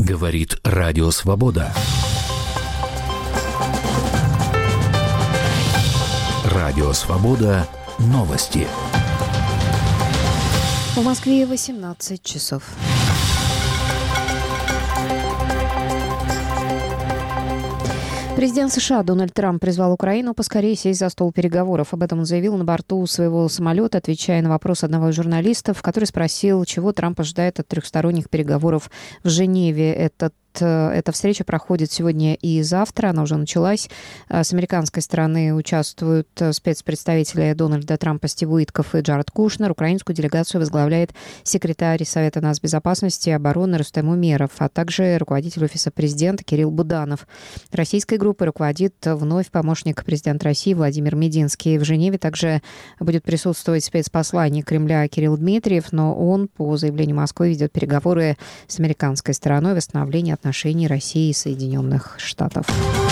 Говорит Радио Свобода. Радио Свобода. Новости. В Москве 18 часов. Президент США Дональд Трамп призвал Украину поскорее сесть за стол переговоров. Об этом он заявил на борту своего самолета, отвечая на вопрос одного из журналистов, который спросил, чего Трамп ожидает от трехсторонних переговоров в Женеве. Эта встреча проходит сегодня и завтра, она уже началась. С американской стороны участвуют спецпредставители Дональда Трампа Стив Уитков и Джаред Кушнер. Украинскую делегацию возглавляет секретарь Совета нацбезопасности и обороны Рустем Умеров, а также руководитель Офиса президента Кирилл Буданов. Российской группой руководит вновь помощник президента России Владимир Мединский. В Женеве также будет присутствовать спецпосланник Кремля Кирилл Дмитриев, но он, по заявлению Москвы, ведет переговоры с американской стороной о восстановлении отношений России и Соединенных Штатов.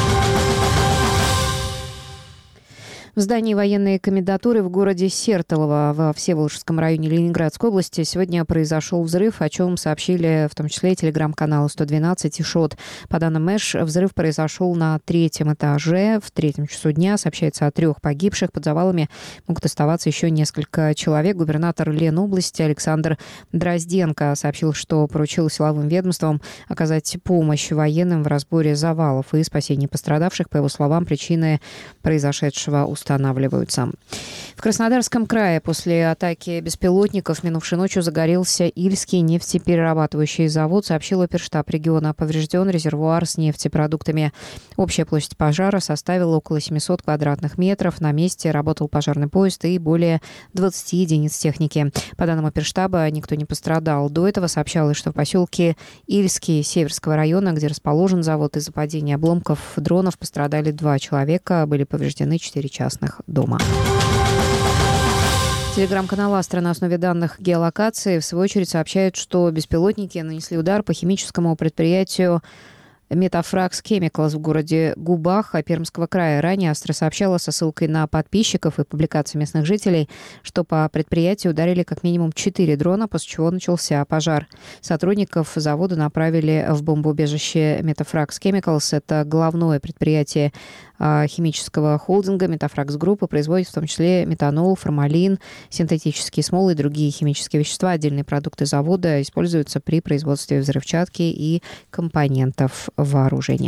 В здании военной комендатуры в городе Сертолово во Всеволожском районе Ленинградской области сегодня произошел взрыв, о чем сообщили в том числе и телеграм-каналы 112 и ШОТ. По данным МЭШ, взрыв произошел на 3-м этаже в 3 часу дня. Сообщается о 3 погибших. Под завалами могут оставаться еще несколько человек. Губернатор Ленобласти Александр Дрозденко сообщил, что поручил силовым ведомствам оказать помощь военным в разборе завалов и спасении пострадавших. По его словам, причины произошедшего устанавливаются. В Краснодарском крае после атаки беспилотников минувшей ночью загорелся Ильский нефтеперерабатывающий завод, сообщил оперштаб региона. Поврежден резервуар с нефтепродуктами. Общая площадь пожара составила около 700 квадратных метров. На месте работал пожарный поезд и более 20 единиц техники. По данным оперштаба, никто не пострадал. До этого сообщалось, что в поселке Ильский Северского района, где расположен завод, из-за падения обломков дронов пострадали 2 человека, были повреждены 4 частных дома. Телеграм-канал «Астра» на основе данных геолокации в свою очередь сообщает, что беспилотники нанесли удар по химическому предприятию Метафракс Chemicals в городе Губах Пермского края. Ранее «Астра» сообщала со ссылкой на подписчиков и публикации местных жителей, что по предприятию ударили как минимум 4 дрона, после чего начался пожар. Сотрудников завода направили в бомбоубежище Метафракс Chemicals. Это главное предприятие химического холдинга Метафракс Группы, производит в том числе метанол, формалин, синтетические смолы и другие химические вещества. Отдельные продукты завода используются при производстве взрывчатки и компонентов вооружения.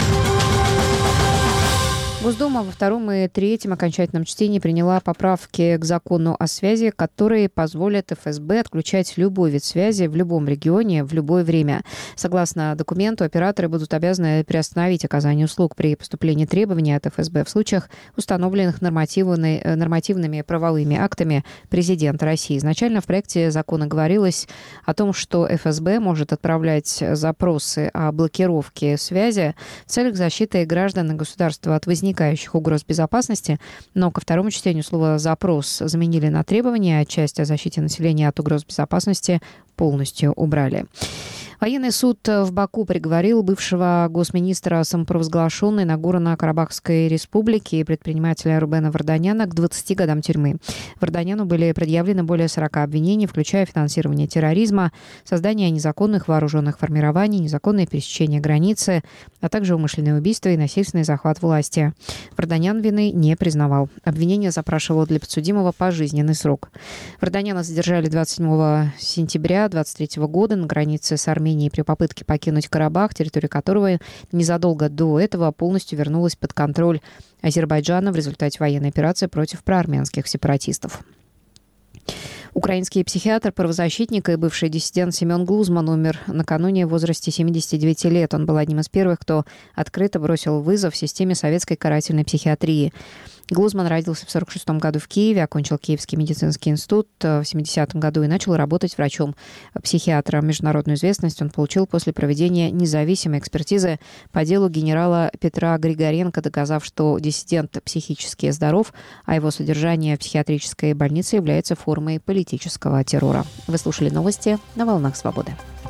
Госдума во 2-м и 3-м окончательном чтении приняла поправки к закону о связи, которые позволят ФСБ отключать любой вид связи в любом регионе в любое время. Согласно документу, операторы будут обязаны приостановить оказание услуг при поступлении требований от ФСБ в случаях, установленных нормативными правовыми актами президента России. Изначально в проекте закона говорилось о том, что ФСБ может отправлять запросы о блокировке связи в целях защиты граждан и государства от возникающих угроз безопасности, но ко 2-му чтению слово «запрос» заменили на «требования», а часть о защите населения от угроз безопасности полностью убрали. Военный суд в Баку приговорил бывшего госминистра самопровозглашенной Нагорно-Карабахской республики и предпринимателя Рубена Варданяна к 20 годам тюрьмы. Варданяну были предъявлены более 40 обвинений, включая финансирование терроризма, создание незаконных вооруженных формирований, незаконное пересечение границы, а также умышленное убийство и насильственный захват власти. Варданян вины не признавал. Обвинение запрашивало для подсудимого пожизненный срок. Варданяна задержали 27 сентября 2023 года на границе с Арменией при попытке покинуть Карабах, территория которого незадолго до этого полностью вернулась под контроль Азербайджана в результате военной операции против проармянских сепаратистов. Украинский психиатр, правозащитник и бывший диссидент Семен Глузман умер накануне в возрасте 79 лет. Он был одним из первых, кто открыто бросил вызов системе советской карательной психиатрии. Глузман родился в 1946 году в Киеве, окончил Киевский медицинский институт в 1970 году и начал работать врачом-психиатром. Международную известность он получил после проведения независимой экспертизы по делу генерала Петра Григоренко, доказав, что диссидент психически здоров, а его содержание в психиатрической больнице является формой политического террора. Вы слушали новости на «Волнах Свободы».